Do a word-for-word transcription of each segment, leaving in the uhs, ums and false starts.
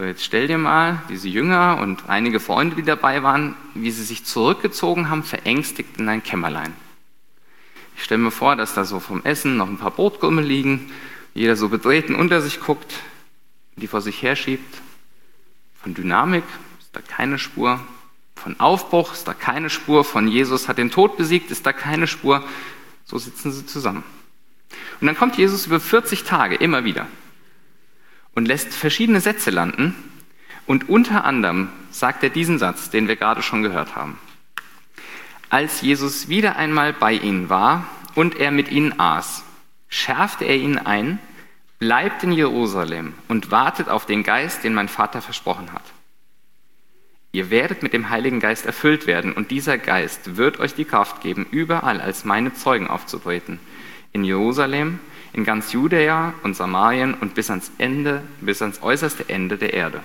So, jetzt stell dir mal diese Jünger und einige Freunde, die dabei waren, wie sie sich zurückgezogen haben, verängstigt in ein Kämmerlein. Ich stelle mir vor, dass da so vom Essen noch ein paar Brotkrümel liegen, jeder so betreten unter sich guckt, die vor sich herschiebt. Von Dynamik ist da keine Spur, von Aufbruch ist da keine Spur, von Jesus hat den Tod besiegt, ist da keine Spur. So sitzen sie zusammen. Und dann kommt Jesus über vierzig Tage immer wieder und lässt verschiedene Sätze landen. Und unter anderem sagt er diesen Satz, den wir gerade schon gehört haben. Als Jesus wieder einmal bei ihnen war und er mit ihnen aß, schärfte er ihnen ein: Bleibt in Jerusalem und wartet auf den Geist, den mein Vater versprochen hat. Ihr werdet mit dem Heiligen Geist erfüllt werden und dieser Geist wird euch die Kraft geben, überall als meine Zeugen aufzutreten. In Jerusalem, in ganz Judäa und Samarien und bis ans Ende, bis ans äußerste Ende der Erde.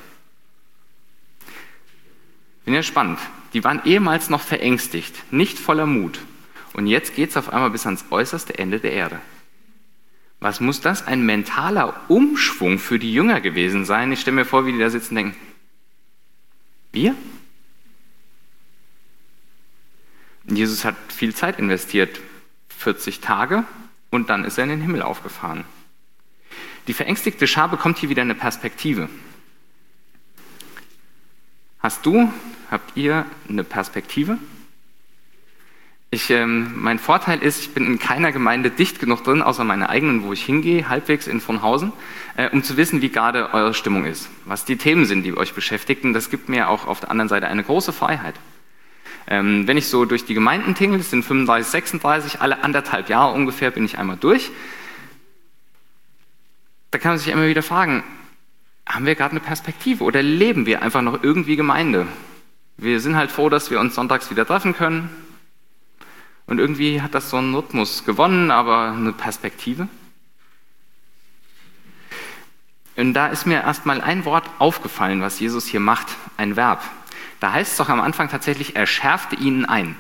Finde ich spannend. Die waren ehemals noch verängstigt, nicht voller Mut. Und jetzt geht es auf einmal bis ans äußerste Ende der Erde. Was muss das ein mentaler Umschwung für die Jünger gewesen sein? Ich stelle mir vor, wie die da sitzen und denken, wir? Und Jesus hat viel Zeit investiert, vierzig Tage, und dann ist er in den Himmel aufgefahren. Die verängstigte Schar bekommt hier wieder eine Perspektive. Hast du, habt ihr eine Perspektive? Ich, ähm, mein Vorteil ist, ich bin in keiner Gemeinde dicht genug drin, außer meiner eigenen, wo ich hingehe, halbwegs in Frohnhausen, äh, um zu wissen, wie gerade eure Stimmung ist, was die Themen sind, die euch beschäftigen. Das gibt mir auch auf der anderen Seite eine große Freiheit. Ähm, wenn ich so durch die Gemeinden tingle, das sind fünfunddreißig, sechsunddreißig, alle anderthalb Jahre ungefähr bin ich einmal durch, da kann man sich immer wieder fragen, haben wir gerade eine Perspektive oder leben wir einfach noch irgendwie Gemeinde? Wir sind halt froh, dass wir uns sonntags wieder treffen können. Und irgendwie hat das so einen Rhythmus gewonnen, aber eine Perspektive. Und da ist mir erstmal ein Wort aufgefallen, was Jesus hier macht, ein Verb. Da heißt es doch am Anfang tatsächlich, er schärfte ihnen ein.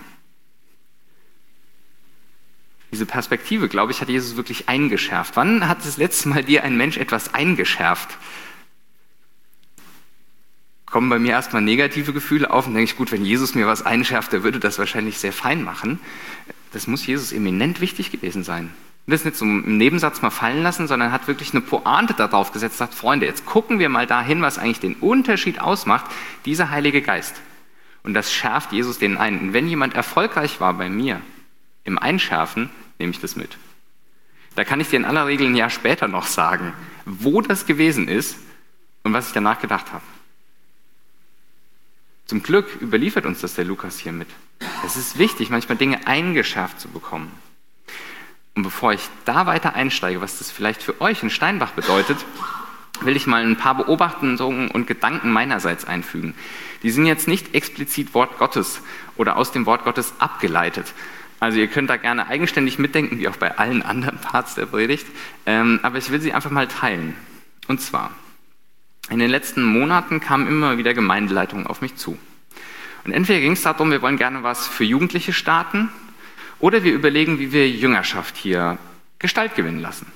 Diese Perspektive, glaube ich, hat Jesus wirklich eingeschärft. Wann hat das letzte Mal dir ein Mensch etwas eingeschärft? Kommen bei mir erstmal negative Gefühle auf und denke ich, gut, wenn Jesus mir was einschärft, der würde das wahrscheinlich sehr fein machen. Das muss Jesus eminent wichtig gewesen sein. Und das nicht so im Nebensatz mal fallen lassen, sondern hat wirklich eine Pointe darauf gesetzt, sagt, Freunde, jetzt gucken wir mal dahin, was eigentlich den Unterschied ausmacht, dieser Heilige Geist. Und das schärft Jesus denen ein. Und wenn jemand erfolgreich war bei mir im Einschärfen, nehme ich das mit. Da kann ich dir in aller Regel ein Jahr später noch sagen, wo das gewesen ist und was ich danach gedacht habe. Zum Glück überliefert uns das der Lukas hier mit. Es ist wichtig, manchmal Dinge eingeschärft zu bekommen. Und bevor ich da weiter einsteige, was das vielleicht für euch in Steinbach bedeutet, will ich mal ein paar Beobachtungen und Gedanken meinerseits einfügen. Die sind jetzt nicht explizit Wort Gottes oder aus dem Wort Gottes abgeleitet. Also ihr könnt da gerne eigenständig mitdenken, wie auch bei allen anderen Parts der Predigt. Ähm, aber ich will sie einfach mal teilen. Und zwar, in den letzten Monaten kamen immer wieder Gemeindeleitungen auf mich zu. Und entweder ging es darum, wir wollen gerne was für Jugendliche starten, oder wir überlegen, wie wir Jüngerschaft hier Gestalt gewinnen lassen.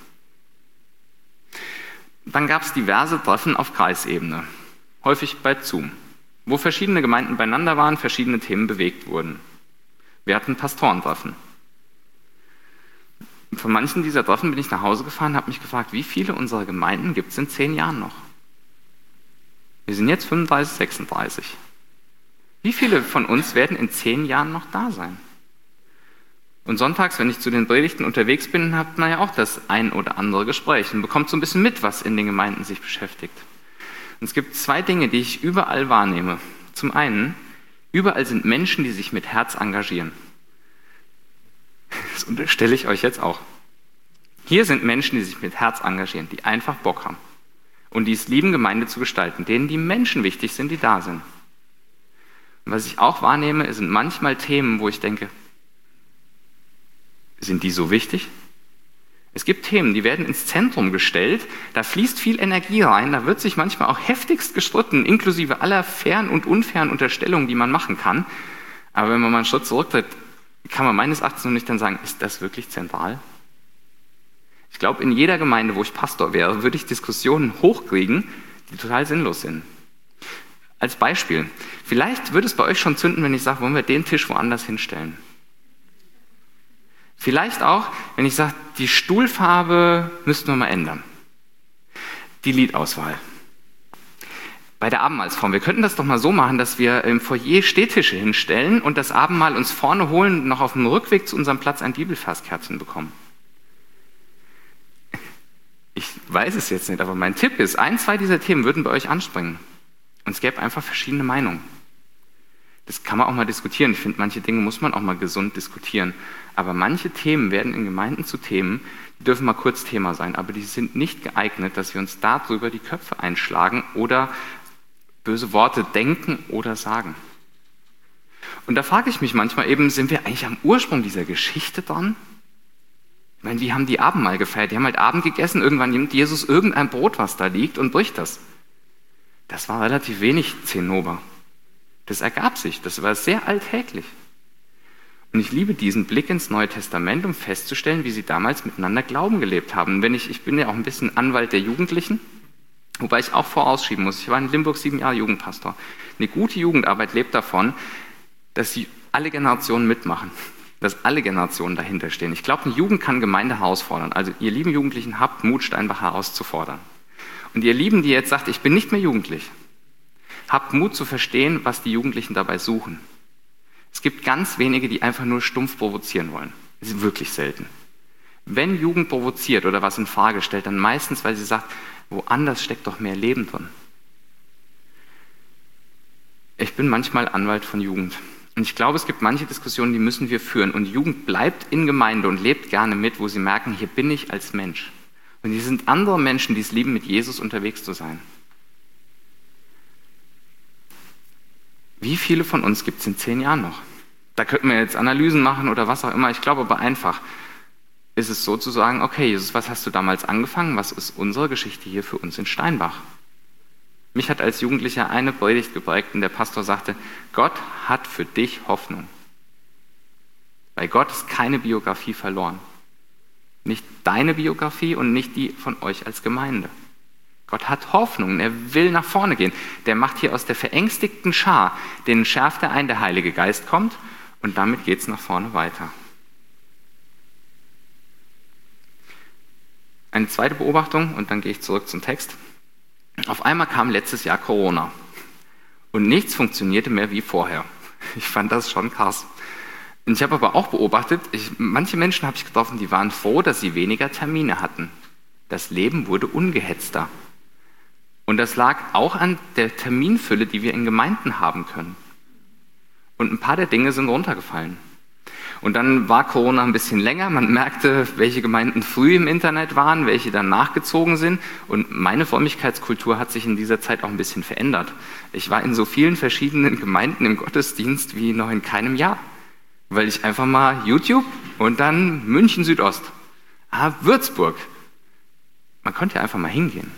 Dann gab es diverse Treffen auf Kreisebene, häufig bei Zoom, wo verschiedene Gemeinden beieinander waren, verschiedene Themen bewegt wurden. Wir hatten Pastorentreffen. Von manchen dieser Treffen bin ich nach Hause gefahren und habe mich gefragt, wie viele unserer Gemeinden gibt es in zehn Jahren noch? Wir sind jetzt fünfunddreißig, sechsunddreißig. Wie viele von uns werden in zehn Jahren noch da sein? Und sonntags, wenn ich zu den Predigten unterwegs bin, habt man ja auch das ein oder andere Gespräch und bekommt so ein bisschen mit, was in den Gemeinden sich beschäftigt. Und es gibt zwei Dinge, die ich überall wahrnehme. Zum einen, überall sind Menschen, die sich mit Herz engagieren. Das unterstelle ich euch jetzt auch. Hier sind Menschen, die sich mit Herz engagieren, die einfach Bock haben. Und die es lieben, Gemeinde zu gestalten, denen die Menschen wichtig sind, die da sind. Und was ich auch wahrnehme, sind manchmal Themen, wo ich denke, sind die so wichtig? Es gibt Themen, die werden ins Zentrum gestellt, da fließt viel Energie rein, da wird sich manchmal auch heftigst gestritten, inklusive aller fairen und unfairen Unterstellungen, die man machen kann. Aber wenn man mal einen Schritt zurücktritt, kann man meines Erachtens noch nicht dann sagen, ist das wirklich zentral? Ich glaube, in jeder Gemeinde, wo ich Pastor wäre, würde ich Diskussionen hochkriegen, die total sinnlos sind. Als Beispiel, vielleicht würde es bei euch schon zünden, wenn ich sage, wollen wir den Tisch woanders hinstellen. Vielleicht auch, wenn ich sage, die Stuhlfarbe müssten wir mal ändern. Die Liedauswahl. Bei der Abendmahlsform, wir könnten das doch mal so machen, dass wir im Foyer Stehtische hinstellen und das Abendmahl uns vorne holen und noch auf dem Rückweg zu unserem Platz ein Bibelverskerzchen bekommen. Ich weiß es jetzt nicht, aber mein Tipp ist, ein, zwei dieser Themen würden bei euch anspringen. Und es gäbe einfach verschiedene Meinungen. Das kann man auch mal diskutieren. Ich finde, manche Dinge muss man auch mal gesund diskutieren. Aber manche Themen werden in Gemeinden zu Themen, die dürfen mal kurz Thema sein, aber die sind nicht geeignet, dass wir uns darüber die Köpfe einschlagen oder böse Worte denken oder sagen. Und da frage ich mich manchmal eben, sind wir eigentlich am Ursprung dieser Geschichte dran? Ich meine, wie haben die Abendmahl gefeiert? Die haben halt Abend gegessen, irgendwann nimmt Jesus irgendein Brot, was da liegt, und bricht das. Das war relativ wenig Zinnober. Das ergab sich, das war sehr alltäglich. Und ich liebe diesen Blick ins Neue Testament, um festzustellen, wie sie damals miteinander Glauben gelebt haben. Wenn ich, ich bin ja auch ein bisschen Anwalt der Jugendlichen, wobei ich auch vorausschieben muss. Ich war in Limburg sieben Jahre Jugendpastor. Eine gute Jugendarbeit lebt davon, dass sie alle Generationen mitmachen, dass alle Generationen dahinter stehen. Ich glaube, eine Jugend kann Gemeinde herausfordern. Also ihr lieben Jugendlichen, habt Mut, Steinbach herauszufordern. Und ihr Lieben, die jetzt sagt, ich bin nicht mehr jugendlich, habt Mut zu verstehen, was die Jugendlichen dabei suchen. Es gibt ganz wenige, die einfach nur stumpf provozieren wollen. Das ist wirklich selten. Wenn Jugend provoziert oder was in Frage stellt, dann meistens, weil sie sagt, woanders steckt doch mehr Leben drin. Ich bin manchmal Anwalt von Jugend. Und ich glaube, es gibt manche Diskussionen, die müssen wir führen. Und Jugend bleibt in Gemeinde und lebt gerne mit, wo sie merken, hier bin ich als Mensch. Und hier sind andere Menschen, die es lieben, mit Jesus unterwegs zu sein. Wie viele von uns gibt es in zehn Jahren noch? Da könnten wir jetzt Analysen machen oder was auch immer. Ich glaube aber einfach, ist es so zu sagen, okay, Jesus, was hast du damals angefangen? Was ist unsere Geschichte hier für uns in Steinbach? Mich hat als Jugendlicher eine Predigt geprägt und der Pastor sagte, Gott hat für dich Hoffnung. Bei Gott ist keine Biografie verloren. Nicht deine Biografie und nicht die von euch als Gemeinde. Gott hat Hoffnung, er will nach vorne gehen. Der macht hier aus der verängstigten Schar, denen schärft er ein, der Heilige Geist kommt und damit geht es nach vorne weiter. Eine zweite Beobachtung und dann gehe ich zurück zum Text. Auf einmal kam letztes Jahr Corona und nichts funktionierte mehr wie vorher. Ich fand das schon krass. Und ich habe aber auch beobachtet, ich, manche Menschen habe ich getroffen, die waren froh, dass sie weniger Termine hatten. Das Leben wurde ungehetzter. Und das lag auch an der Terminfülle, die wir in Gemeinden haben können. Und ein paar der Dinge sind runtergefallen. Und dann war Corona ein bisschen länger. Man merkte, welche Gemeinden früh im Internet waren, welche dann nachgezogen sind. Und meine Frömmigkeitskultur hat sich in dieser Zeit auch ein bisschen verändert. Ich war in so vielen verschiedenen Gemeinden im Gottesdienst wie noch in keinem Jahr. Weil ich einfach mal YouTube und dann München Südost. Ah, Würzburg. Man konnte ja einfach mal hingehen.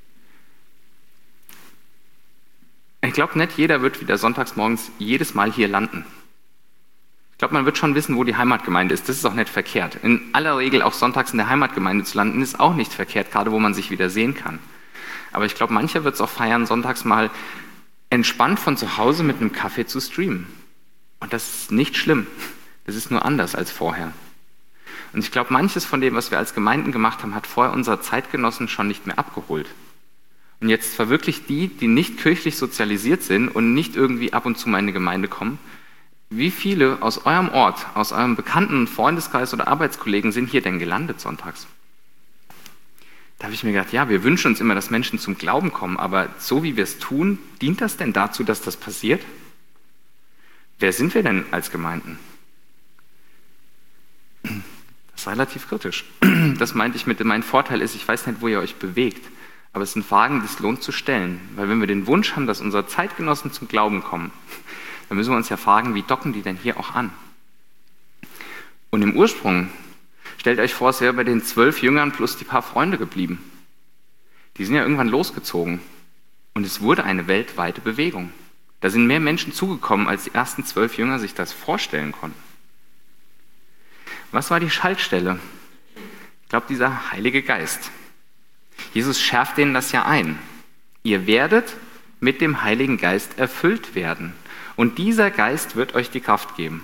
Ich glaube, nicht jeder wird wieder sonntags morgens jedes Mal hier landen. Ich glaube, man wird schon wissen, wo die Heimatgemeinde ist. Das ist auch nicht verkehrt. In aller Regel auch sonntags in der Heimatgemeinde zu landen, ist auch nicht verkehrt, gerade wo man sich wieder sehen kann. Aber ich glaube, mancher wird es auch feiern, sonntags mal entspannt von zu Hause mit einem Kaffee zu streamen. Und das ist nicht schlimm. Das ist nur anders als vorher. Und ich glaube, manches von dem, was wir als Gemeinden gemacht haben, hat vorher unsere Zeitgenossen schon nicht mehr abgeholt. Und jetzt verwirklicht die, die nicht kirchlich sozialisiert sind und nicht irgendwie ab und zu mal in eine Gemeinde kommen, wie viele aus eurem Ort, aus eurem bekannten Freundeskreis oder Arbeitskollegen sind hier denn gelandet sonntags? Da habe ich mir gedacht, ja, wir wünschen uns immer, dass Menschen zum Glauben kommen, aber so wie wir es tun, dient das denn dazu, dass das passiert? Wer sind wir denn als Gemeinden? Das ist relativ kritisch. Das meinte ich mit, mein Vorteil ist, ich weiß nicht, wo ihr euch bewegt, aber es sind Fragen, die es lohnt zu stellen, weil wenn wir den Wunsch haben, dass unsere Zeitgenossen zum Glauben kommen, dann müssen wir uns ja fragen, wie docken die denn hier auch an? Und im Ursprung, stellt euch vor, es wäre bei den zwölf Jüngern plus die paar Freunde geblieben. Die sind ja irgendwann losgezogen und es wurde eine weltweite Bewegung. Da sind mehr Menschen zugekommen, als die ersten zwölf Jünger sich das vorstellen konnten. Was war die Schaltstelle? Ich glaube, dieser Heilige Geist. Jesus schärft denen das ja ein. Ihr werdet mit dem Heiligen Geist erfüllt werden. Und dieser Geist wird euch die Kraft geben.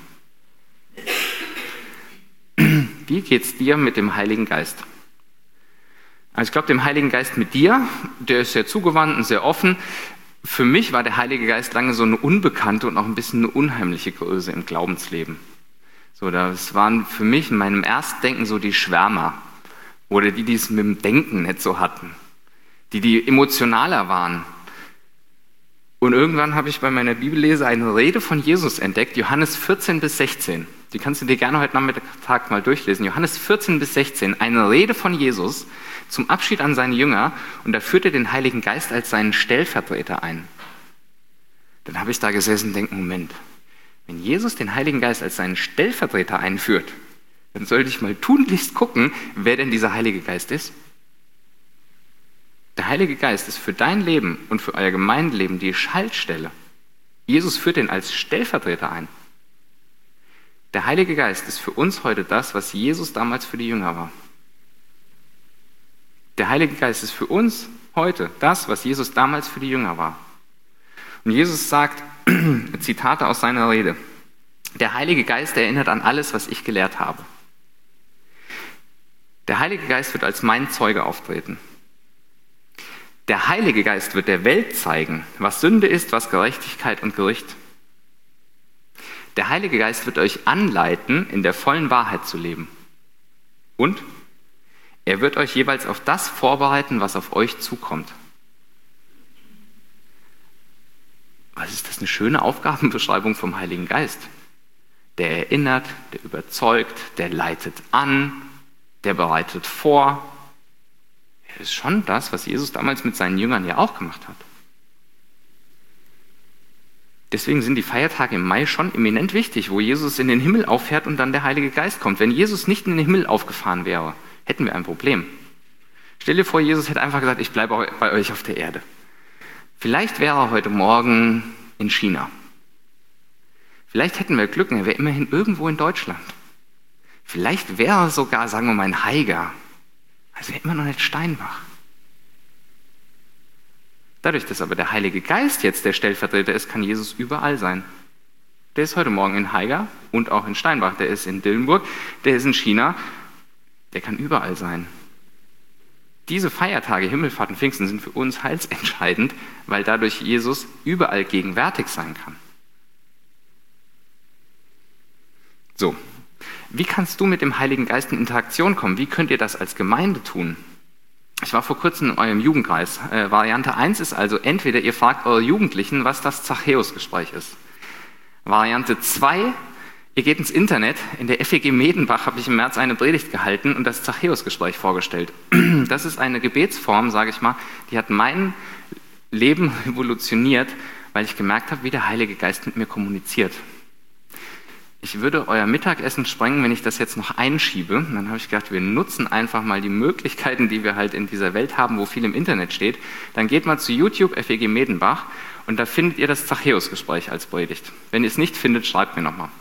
Wie geht's dir mit dem Heiligen Geist? Also ich glaube, dem Heiligen Geist mit dir, der ist sehr zugewandt und sehr offen. Für mich war der Heilige Geist lange so eine unbekannte und auch ein bisschen eine unheimliche Größe im Glaubensleben. So, das waren für mich in meinem Erstdenken so die Schwärmer oder die, die es mit dem Denken nicht so hatten, die, die emotionaler waren. Und irgendwann habe ich bei meiner Bibellese eine Rede von Jesus entdeckt, Johannes vierzehn bis sechzehn. Die kannst du dir gerne heute Nachmittag mal durchlesen. Johannes vierzehn bis sechzehn, eine Rede von Jesus zum Abschied an seine Jünger, und da führt er den Heiligen Geist als seinen Stellvertreter ein. Dann habe ich da gesessen und denke, Moment, wenn Jesus den Heiligen Geist als seinen Stellvertreter einführt, dann sollte ich mal tunlichst gucken, wer denn dieser Heilige Geist ist. Der Heilige Geist ist für dein Leben und für euer Gemeindeleben die Schaltstelle. Jesus führt ihn als Stellvertreter ein. Der Heilige Geist ist für uns heute das, was Jesus damals für die Jünger war. Der Heilige Geist ist für uns heute das, was Jesus damals für die Jünger war. Und Jesus sagt, Zitate aus seiner Rede, der Heilige Geist erinnert an alles, was ich gelehrt habe. Der Heilige Geist wird als mein Zeuge auftreten. Der Heilige Geist wird der Welt zeigen, was Sünde ist, was Gerechtigkeit und Gericht. Der Heilige Geist wird euch anleiten, in der vollen Wahrheit zu leben. Und er wird euch jeweils auf das vorbereiten, was auf euch zukommt. Was ist das, eine schöne Aufgabenbeschreibung vom Heiligen Geist? Der erinnert, der überzeugt, der leitet an, der bereitet vor. Das ist schon das, was Jesus damals mit seinen Jüngern ja auch gemacht hat. Deswegen sind die Feiertage im Mai schon eminent wichtig, wo Jesus in den Himmel auffährt und dann der Heilige Geist kommt. Wenn Jesus nicht in den Himmel aufgefahren wäre, hätten wir ein Problem. Stell dir vor, Jesus hätte einfach gesagt, ich bleibe bei euch auf der Erde. Vielleicht wäre er heute Morgen in China. Vielleicht hätten wir Glück, er wäre immerhin irgendwo in Deutschland. Vielleicht wäre er sogar, sagen wir mal, in Haiger. Also wäre immer noch nicht Steinbach. Dadurch, dass aber der Heilige Geist jetzt der Stellvertreter ist, kann Jesus überall sein. Der ist heute Morgen in Haiger und auch in Steinbach. Der ist in Dillenburg, der ist in China. Der kann überall sein. Diese Feiertage, Himmelfahrt und Pfingsten, sind für uns heilsentscheidend, weil dadurch Jesus überall gegenwärtig sein kann. So, wie kannst du mit dem Heiligen Geist in Interaktion kommen? Wie könnt ihr das als Gemeinde tun? Ich war vor kurzem in eurem Jugendkreis. Äh, Variante eins ist also, entweder ihr fragt eure Jugendlichen, was das Zachäus-Gespräch ist. Variante zwei, ihr geht ins Internet. In der F E G Medenbach habe ich im März eine Predigt gehalten und das Zachäus-Gespräch vorgestellt. Das ist eine Gebetsform, sage ich mal, die hat mein Leben revolutioniert, weil ich gemerkt habe, wie der Heilige Geist mit mir kommuniziert. Ich würde euer Mittagessen sprengen, wenn ich das jetzt noch einschiebe. Und dann habe ich gedacht, wir nutzen einfach mal die Möglichkeiten, die wir halt in dieser Welt haben, wo viel im Internet steht. Dann geht mal zu YouTube, F E G Medenbach, und da findet ihr das Zachäus-Gespräch als Predigt. Wenn ihr es nicht findet, schreibt mir nochmal.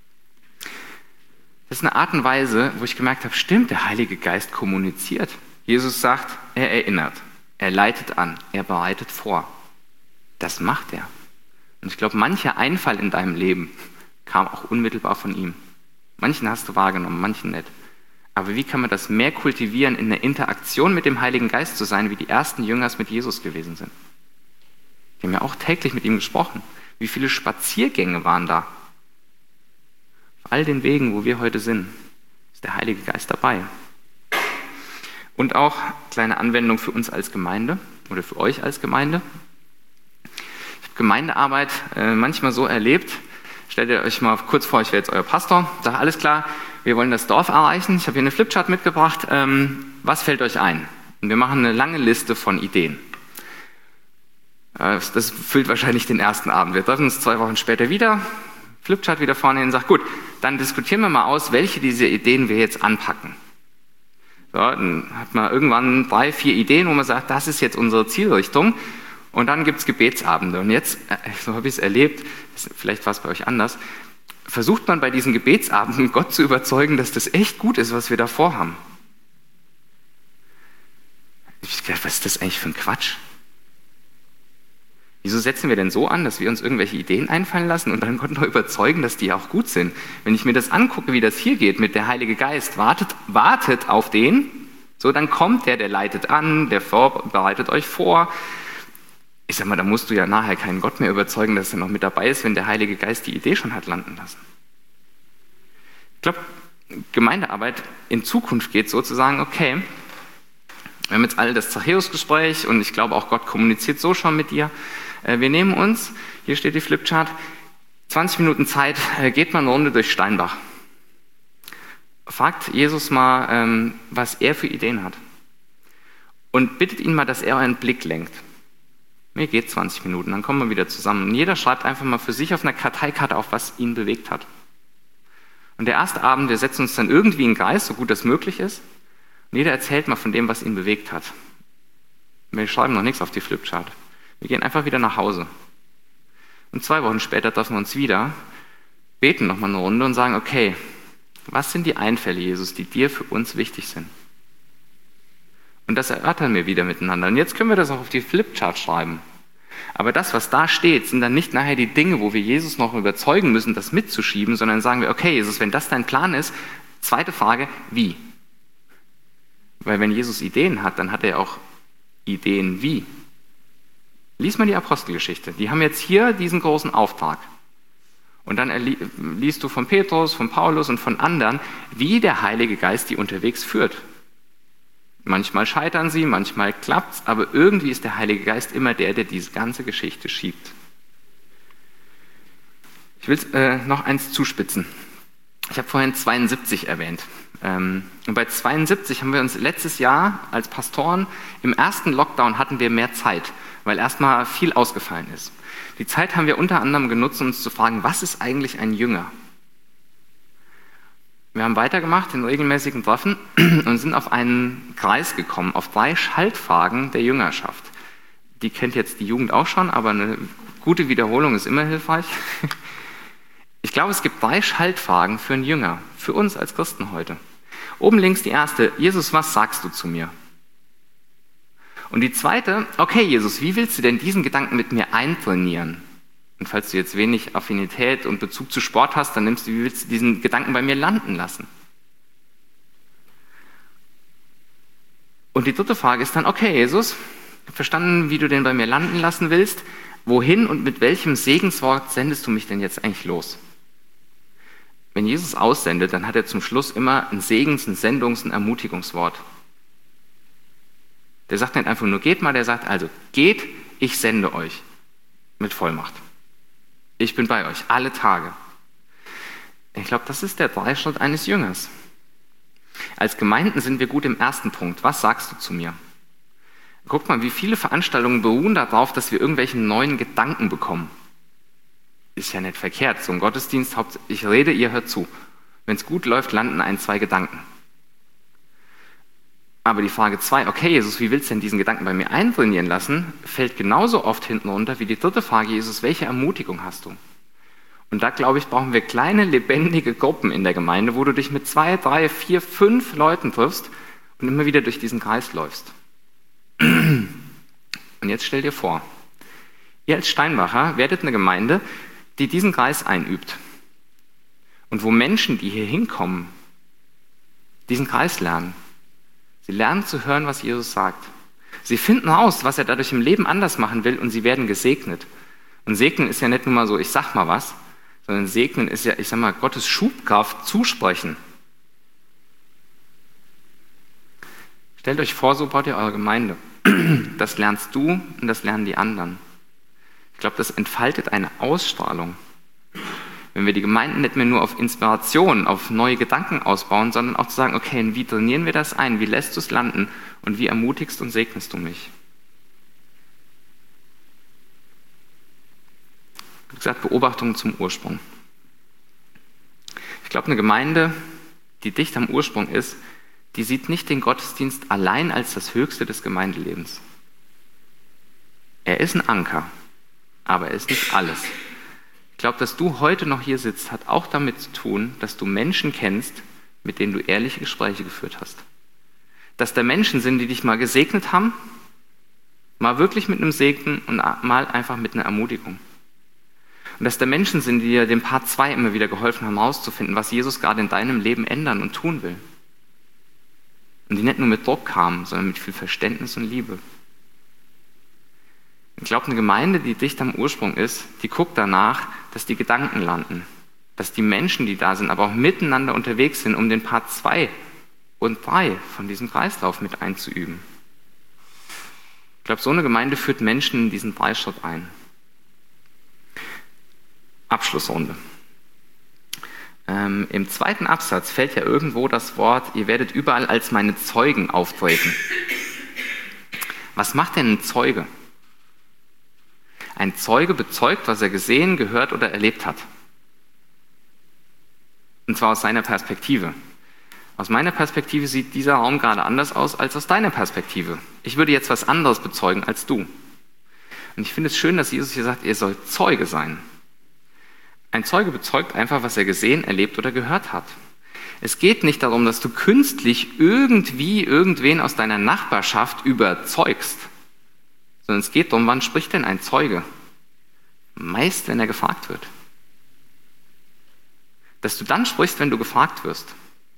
Das ist eine Art und Weise, wo ich gemerkt habe, stimmt, der Heilige Geist kommuniziert. Jesus sagt, er erinnert, er leitet an, er bereitet vor. Das macht er. Und ich glaube, mancher Einfall in deinem Leben kam auch unmittelbar von ihm. Manchen hast du wahrgenommen, manchen nicht. Aber wie kann man das mehr kultivieren, in der Interaktion mit dem Heiligen Geist zu sein, wie die ersten Jünger es mit Jesus gewesen sind? Die haben ja auch täglich mit ihm gesprochen. Wie viele Spaziergänge waren da? Auf all den Wegen, wo wir heute sind, ist der Heilige Geist dabei. Und auch kleine Anwendung für uns als Gemeinde oder für euch als Gemeinde. Ich habe Gemeindearbeit äh, manchmal so erlebt. Stellt ihr euch mal kurz vor, ich wäre jetzt euer Pastor. Sag, alles klar, wir wollen das Dorf erreichen. Ich habe hier eine Flipchart mitgebracht. Ähm, was fällt euch ein? Und wir machen eine lange Liste von Ideen. Äh, das füllt wahrscheinlich den ersten Abend. Wir treffen uns zwei Wochen später wieder. Flipchart wieder vorne hin und sagt, gut, dann diskutieren wir mal aus, welche dieser Ideen wir jetzt anpacken. So, dann hat man irgendwann drei, vier Ideen, wo man sagt, das ist jetzt unsere Zielrichtung. Und dann gibt es Gebetsabende. Und jetzt, so habe ich es erlebt, vielleicht war es bei euch anders, versucht man bei diesen Gebetsabenden Gott zu überzeugen, dass das echt gut ist, was wir da vorhaben. Ich habe gedacht, was ist das eigentlich für ein Quatsch? Wieso setzen wir denn so an, dass wir uns irgendwelche Ideen einfallen lassen und dann Gott noch überzeugen, dass die auch gut sind? Wenn ich mir das angucke, wie das hier geht mit der Heilige Geist, wartet, wartet auf den, so dann kommt der, der leitet an, der bereitet euch vor. Ich sag mal, da musst du ja nachher keinen Gott mehr überzeugen, dass er noch mit dabei ist, wenn der Heilige Geist die Idee schon hat landen lassen. Ich glaube, Gemeindearbeit in Zukunft geht so zu sagen, okay, wir haben jetzt alle das Zachäus-Gespräch und ich glaube auch Gott kommuniziert so schon mit dir. Wir nehmen uns, hier steht die Flipchart, zwanzig Minuten Zeit, geht mal eine Runde durch Steinbach. Fragt Jesus mal, was er für Ideen hat. Und bittet ihn mal, dass er euren Blick lenkt. Mir geht zwanzig Minuten, dann kommen wir wieder zusammen. Und jeder schreibt einfach mal für sich auf einer Karteikarte auf, was ihn bewegt hat. Und der erste Abend, wir setzen uns dann irgendwie in den Kreis, so gut das möglich ist. Und jeder erzählt mal von dem, was ihn bewegt hat. Wir schreiben noch nichts auf die Flipchart. Wir gehen einfach wieder nach Hause. Und zwei Wochen später treffen wir uns wieder, beten nochmal eine Runde und sagen, okay, was sind die Einfälle, Jesus, die dir für uns wichtig sind? Und das erörtern wir wieder miteinander. Und jetzt können wir das auch auf die Flipchart schreiben. Aber das, was da steht, sind dann nicht nachher die Dinge, wo wir Jesus noch überzeugen müssen, das mitzuschieben, sondern sagen wir, okay, Jesus, wenn das dein Plan ist, zweite Frage, wie? Weil wenn Jesus Ideen hat, dann hat er auch Ideen wie. Lies mal die Apostelgeschichte. Die haben jetzt hier diesen großen Auftrag. Und dann liest du von Petrus, von Paulus und von anderen, wie der Heilige Geist die unterwegs führt. Manchmal scheitern sie, manchmal klappt's, aber irgendwie ist der Heilige Geist immer der, der diese ganze Geschichte schiebt. Ich will äh, noch eins zuspitzen. Ich habe vorhin zweiundsiebzig erwähnt. Ähm, und bei zweiundsiebzig haben wir uns letztes Jahr als Pastoren, im ersten Lockdown hatten wir mehr Zeit, weil erstmal viel ausgefallen ist. Die Zeit haben wir unter anderem genutzt, um uns zu fragen, was ist eigentlich ein Jünger? Wir haben weitergemacht in regelmäßigen Treffen und sind auf einen Kreis gekommen, auf drei Schaltfragen der Jüngerschaft. Die kennt jetzt die Jugend auch schon, aber eine gute Wiederholung ist immer hilfreich. Ich glaube, es gibt drei Schaltfragen für einen Jünger, für uns als Christen heute. Oben links die erste, Jesus, was sagst du zu mir? Und die zweite, okay Jesus, wie willst du denn diesen Gedanken mit mir eintrainieren? Und falls du jetzt wenig Affinität und Bezug zu Sport hast, dann nimmst du, wie willst du diesen Gedanken bei mir landen lassen? Und die dritte Frage ist dann, okay Jesus, ich habe verstanden, wie du den bei mir landen lassen willst. Wohin und mit welchem Segenswort sendest du mich denn jetzt eigentlich los? Wenn Jesus aussendet, dann hat er zum Schluss immer ein Segens-, ein Sendungs-, ein Ermutigungswort. Der sagt nicht einfach nur, geht mal, der sagt also, geht, ich sende euch mit Vollmacht. Ich bin bei euch, alle Tage. Ich glaube, das ist der Dreischritt eines Jüngers. Als Gemeinden sind wir gut im ersten Punkt. Was sagst du zu mir? Guck mal, wie viele Veranstaltungen beruhen darauf, dass wir irgendwelche neuen Gedanken bekommen. Ist ja nicht verkehrt. So ein Gottesdienst, ich rede, ihr hört zu. Wenn es gut läuft, landen ein, zwei Gedanken. Aber die Frage zwei, okay Jesus, wie willst du denn diesen Gedanken bei mir eintrainieren lassen, fällt genauso oft hinten runter wie die dritte Frage, Jesus, welche Ermutigung hast du? Und da, glaube ich, brauchen wir kleine, lebendige Gruppen in der Gemeinde, wo du dich mit zwei, drei, vier, fünf Leuten triffst und immer wieder durch diesen Kreis läufst. Und jetzt stell dir vor, ihr als Steinbacher werdet eine Gemeinde, die diesen Kreis einübt. Und wo Menschen, die hier hinkommen, diesen Kreis lernen. Sie lernen zu hören, was Jesus sagt. Sie finden raus, was er dadurch im Leben anders machen will und sie werden gesegnet. Und segnen ist ja nicht nur mal so, ich sag mal was, sondern segnen ist ja, ich sag mal, Gottes Schubkraft zusprechen. Stellt euch vor, so baut ihr eure Gemeinde. Das lernst du und das lernen die anderen. Ich glaube, das entfaltet eine Ausstrahlung. Wenn wir die Gemeinden nicht mehr nur auf Inspiration, auf neue Gedanken ausbauen, sondern auch zu sagen, okay, wie trainieren wir das ein, wie lässt du es landen und wie ermutigst und segnest du mich? Wie gesagt, Beobachtungen zum Ursprung. Ich glaube, eine Gemeinde, die dicht am Ursprung ist, die sieht nicht den Gottesdienst allein als das Höchste des Gemeindelebens. Er ist ein Anker, aber er ist nicht alles. Ich glaube, dass du heute noch hier sitzt, hat auch damit zu tun, dass du Menschen kennst, mit denen du ehrliche Gespräche geführt hast. Dass da Menschen sind, die dich mal gesegnet haben Mal wirklich mit einem Segen und mal einfach mit einer Ermutigung. Und dass da Menschen sind, die dir dem Part zwei immer wieder geholfen haben, herauszufinden, was Jesus gerade in deinem Leben ändern und tun will. Und die nicht nur mit Druck kamen, sondern mit viel Verständnis und Liebe. Ich glaube, eine Gemeinde, die dicht am Ursprung ist, die guckt danach, dass die Gedanken landen. Dass die Menschen, die da sind, aber auch miteinander unterwegs sind, um den Part zwei und drei von diesem Kreislauf mit einzuüben. Ich glaube, so eine Gemeinde führt Menschen in diesen Dreischritt ein. Abschlussrunde. Ähm, Im zweiten Absatz fällt ja irgendwo das Wort, ihr werdet überall als meine Zeugen auftreten. Was macht denn ein Zeuge? Ein Zeuge bezeugt, was er gesehen, gehört oder erlebt hat. Und zwar aus seiner Perspektive. Aus meiner Perspektive sieht dieser Raum gerade anders aus als aus deiner Perspektive. Ich würde jetzt was anderes bezeugen als du. Und ich finde es schön, dass Jesus hier sagt, ihr sollt Zeuge sein. Ein Zeuge bezeugt einfach, was er gesehen, erlebt oder gehört hat. Es geht nicht darum, dass du künstlich irgendwie irgendwen aus deiner Nachbarschaft überzeugst, sondern es geht darum, wann spricht denn ein Zeuge? Meist, wenn er gefragt wird. Dass du dann sprichst, wenn du gefragt wirst.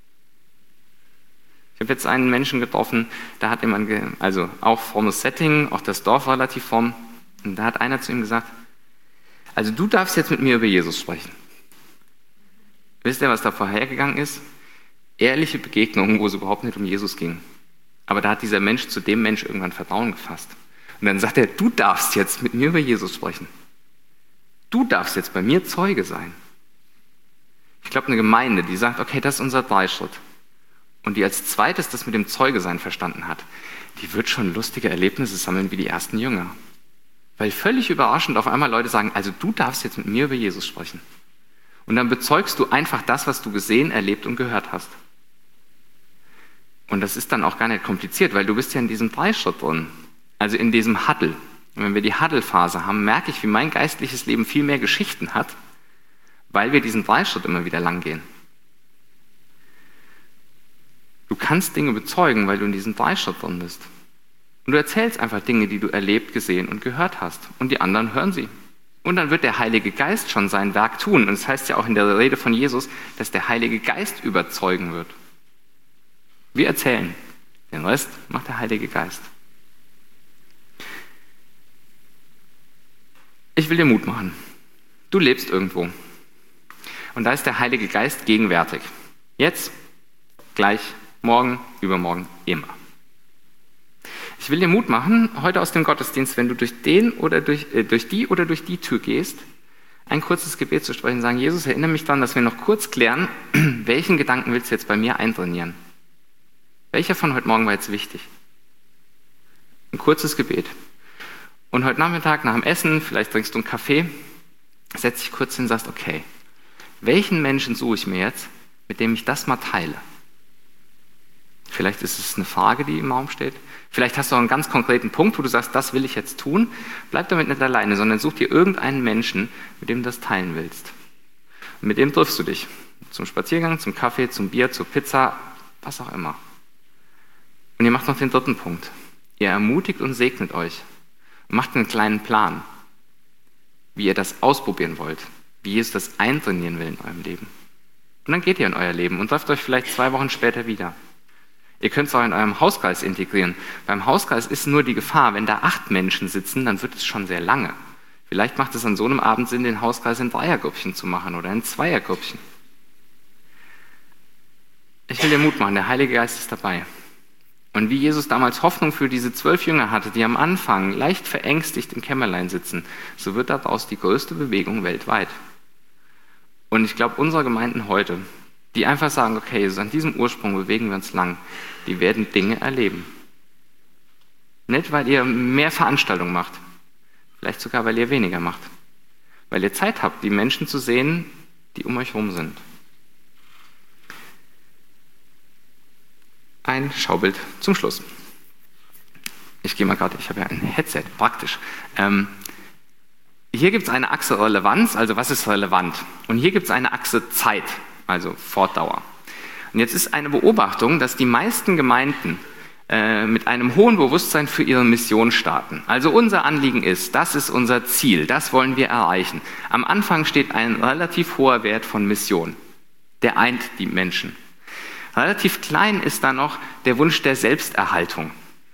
Ich habe jetzt einen Menschen getroffen, da hat jemand, ge- also auch frommes Setting, auch das Dorf war relativ fromm, und da hat einer zu ihm gesagt, also du darfst jetzt mit mir über Jesus sprechen. Wisst ihr, was da vorhergegangen ist? Ehrliche Begegnungen, wo es überhaupt nicht um Jesus ging. Aber da hat dieser Mensch zu dem Mensch irgendwann Vertrauen gefasst. Und dann sagt er, du darfst jetzt mit mir über Jesus sprechen. Du darfst jetzt bei mir Zeuge sein. Ich glaube, eine Gemeinde, die sagt, okay, das ist unser Dreischritt. Und die als zweites das mit dem Zeugesein verstanden hat, die wird schon lustige Erlebnisse sammeln wie die ersten Jünger. Weil völlig überraschend auf einmal Leute sagen, also du darfst jetzt mit mir über Jesus sprechen. Und dann bezeugst du einfach das, was du gesehen, erlebt und gehört hast. Und das ist dann auch gar nicht kompliziert, weil du bist ja in diesem Dreischritt drin. Also in diesem Huddle. Und wenn wir die Huddle-Phase haben, merke ich, wie mein geistliches Leben viel mehr Geschichten hat, weil wir diesen Dreischritt immer wieder lang gehen. Du kannst Dinge bezeugen, weil du in diesem Dreischritt drin bist. Und du erzählst einfach Dinge, die du erlebt, gesehen und gehört hast. Und die anderen hören sie. Und dann wird der Heilige Geist schon sein Werk tun. Und es das heißt ja auch in der Rede von Jesus, dass der Heilige Geist überzeugen wird. Wir erzählen. Den Rest macht der Heilige Geist. Ich will dir Mut machen. Du lebst irgendwo. Und da ist der Heilige Geist gegenwärtig. Jetzt, gleich, morgen, übermorgen, immer. Ich will dir Mut machen, heute aus dem Gottesdienst, wenn du durch den oder durch, äh, durch die oder durch die Tür gehst, ein kurzes Gebet zu sprechen und sagen, Jesus, erinnere mich daran, dass wir noch kurz klären, welchen Gedanken willst du jetzt bei mir eintrainieren? Welcher von heute Morgen war jetzt wichtig? Ein kurzes Gebet. Und heute Nachmittag nach dem Essen, vielleicht trinkst du einen Kaffee, setz dich kurz hin und sagst, okay, welchen Menschen suche ich mir jetzt, mit dem ich das mal teile? Vielleicht ist es eine Frage, die im Raum steht. Vielleicht hast du auch einen ganz konkreten Punkt, wo du sagst, das will ich jetzt tun. Bleib damit nicht alleine, sondern such dir irgendeinen Menschen, mit dem du das teilen willst. Und mit dem triffst du dich. Zum Spaziergang, zum Kaffee, zum Bier, zur Pizza, was auch immer. Und ihr macht noch den dritten Punkt. Ihr ermutigt und segnet euch. Und macht einen kleinen Plan, wie ihr das ausprobieren wollt. Wie Jesus das eintrainieren will in eurem Leben. Und dann geht ihr in euer Leben und trefft euch vielleicht zwei Wochen später wieder. Ihr könnt es auch in eurem Hauskreis integrieren. Beim Hauskreis ist nur die Gefahr, wenn da acht Menschen sitzen, dann wird es schon sehr lange. Vielleicht macht es an so einem Abend Sinn, den Hauskreis in Dreiergrüppchen zu machen oder in Zweiergrüppchen. Ich will dir Mut machen, der Heilige Geist ist dabei. Und wie Jesus damals Hoffnung für diese zwölf Jünger hatte, die am Anfang leicht verängstigt im Kämmerlein sitzen, so wird daraus die größte Bewegung weltweit. Und ich glaube, unsere Gemeinden heute, die einfach sagen, okay, Jesus, an diesem Ursprung bewegen wir uns lang, die werden Dinge erleben. Nicht, weil ihr mehr Veranstaltungen macht, vielleicht sogar, weil ihr weniger macht. Weil ihr Zeit habt, die Menschen zu sehen, die um euch herum sind. Ein Schaubild zum Schluss. Ich gehe mal gerade, ich habe ja ein Headset, praktisch. Ähm, hier gibt es eine Achse Relevanz, also was ist relevant? Und hier gibt es eine Achse Zeit, also Fortdauer. Und jetzt ist eine Beobachtung, dass die meisten Gemeinden äh, mit einem hohen Bewusstsein für ihre Mission starten. Also unser Anliegen ist, das ist unser Ziel, das wollen wir erreichen. Am Anfang steht ein relativ hoher Wert von Mission. Der eint die Menschen. Relativ klein ist da noch der Wunsch der Selbsterhaltung.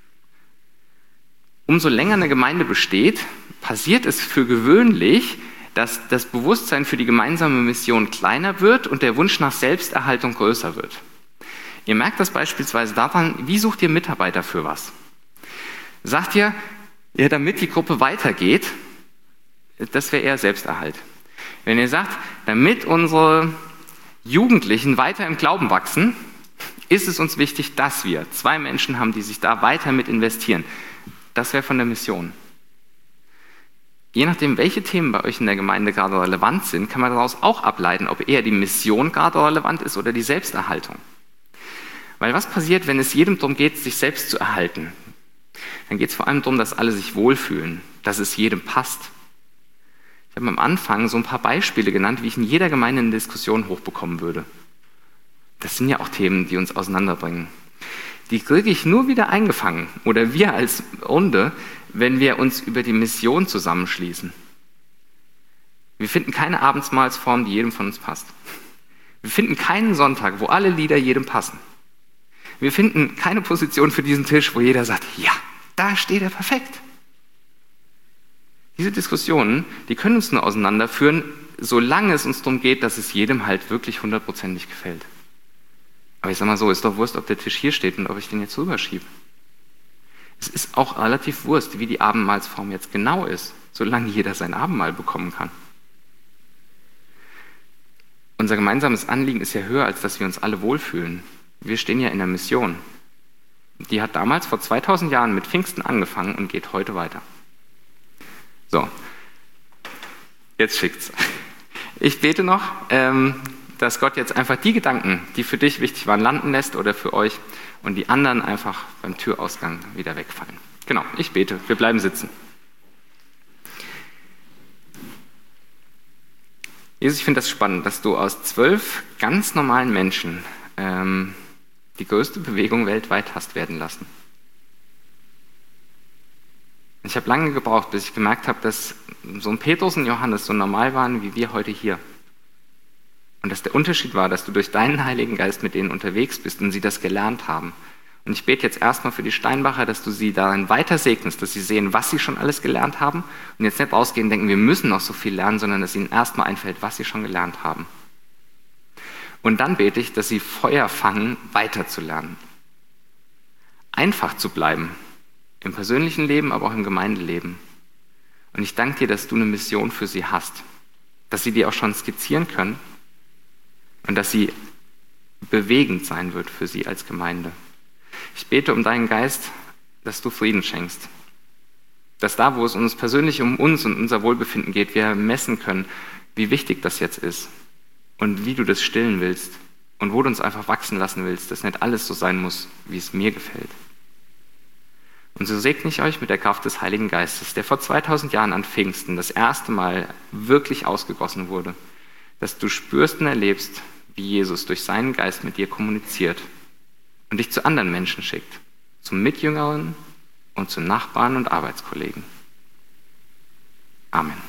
Umso länger eine Gemeinde besteht, passiert es für gewöhnlich, dass das Bewusstsein für die gemeinsame Mission kleiner wird und der Wunsch nach Selbsterhaltung größer wird. Ihr merkt das beispielsweise daran, wie sucht ihr Mitarbeiter für was? Sagt ihr, ja, damit die Gruppe weitergeht, das wäre eher Selbsterhalt. Wenn ihr sagt, damit unsere Jugendlichen weiter im Glauben wachsen, ist es uns wichtig, dass wir zwei Menschen haben, die sich da weiter mit investieren. Das wäre von der Mission. Je nachdem, welche Themen bei euch in der Gemeinde gerade relevant sind, kann man daraus auch ableiten, ob eher die Mission gerade relevant ist oder die Selbsterhaltung. Weil was passiert, wenn es jedem darum geht, sich selbst zu erhalten? Dann geht es vor allem darum, dass alle sich wohlfühlen, dass es jedem passt. Ich habe am Anfang so ein paar Beispiele genannt, wie ich in jeder Gemeinde eine Diskussion hochbekommen würde. Das sind ja auch Themen, die uns auseinanderbringen. Die kriege ich nur wieder eingefangen, oder wir als Runde, wenn wir uns über die Mission zusammenschließen. Wir finden keine Abendsmahlsform, die jedem von uns passt. Wir finden keinen Sonntag, wo alle Lieder jedem passen. Wir finden keine Position für diesen Tisch, wo jeder sagt, ja, da steht er perfekt. Diese Diskussionen, die können uns nur auseinanderführen, solange es uns darum geht, dass es jedem halt wirklich hundertprozentig gefällt. Aber ich sag mal so, ist doch Wurst, ob der Tisch hier steht und ob ich den jetzt rüberschiebe. Es ist auch relativ Wurst, wie die Abendmahlsform jetzt genau ist, solange jeder sein Abendmahl bekommen kann. Unser gemeinsames Anliegen ist ja höher, als dass wir uns alle wohlfühlen. Wir stehen ja in der Mission. Die hat damals vor zweitausend Jahren mit Pfingsten angefangen und geht heute weiter. So, jetzt schickt's. Ich bete noch, ähm, dass Gott jetzt einfach die Gedanken, die für dich wichtig waren, landen lässt oder für euch und die anderen einfach beim Türausgang wieder wegfallen. Genau, ich bete. Wir bleiben sitzen. Jesus, ich finde das spannend, dass du aus zwölf ganz normalen Menschen ähm, die größte Bewegung weltweit hast werden lassen. Ich habe lange gebraucht, bis ich gemerkt habe, dass so ein Petrus und Johannes so normal waren, wie wir heute hier. Und dass der Unterschied war, dass du durch deinen Heiligen Geist mit denen unterwegs bist und sie das gelernt haben. Und ich bete jetzt erstmal für die Steinbacher, dass du sie darin weiter segnest, dass sie sehen, was sie schon alles gelernt haben und jetzt nicht rausgehen und denken, wir müssen noch so viel lernen, sondern dass ihnen erstmal einfällt, was sie schon gelernt haben. Und dann bete ich, dass sie Feuer fangen, weiterzulernen. Einfach zu bleiben. Im persönlichen Leben, aber auch im Gemeindeleben. Und ich danke dir, dass du eine Mission für sie hast. Dass sie die auch schon skizzieren können. Und dass sie bewegend sein wird für sie als Gemeinde. Ich bete um deinen Geist, dass du Frieden schenkst. Dass da, wo es uns persönlich um uns und unser Wohlbefinden geht, wir messen können, wie wichtig das jetzt ist. Und wie du das stillen willst. Und wo du uns einfach wachsen lassen willst, dass nicht alles so sein muss, wie es mir gefällt. Und so segne ich euch mit der Kraft des Heiligen Geistes, der vor zweitausend Jahren an Pfingsten das erste Mal wirklich ausgegossen wurde, dass du spürst und erlebst, wie Jesus durch seinen Geist mit dir kommuniziert und dich zu anderen Menschen schickt, zu Mitjüngern und zu Nachbarn und Arbeitskollegen. Amen.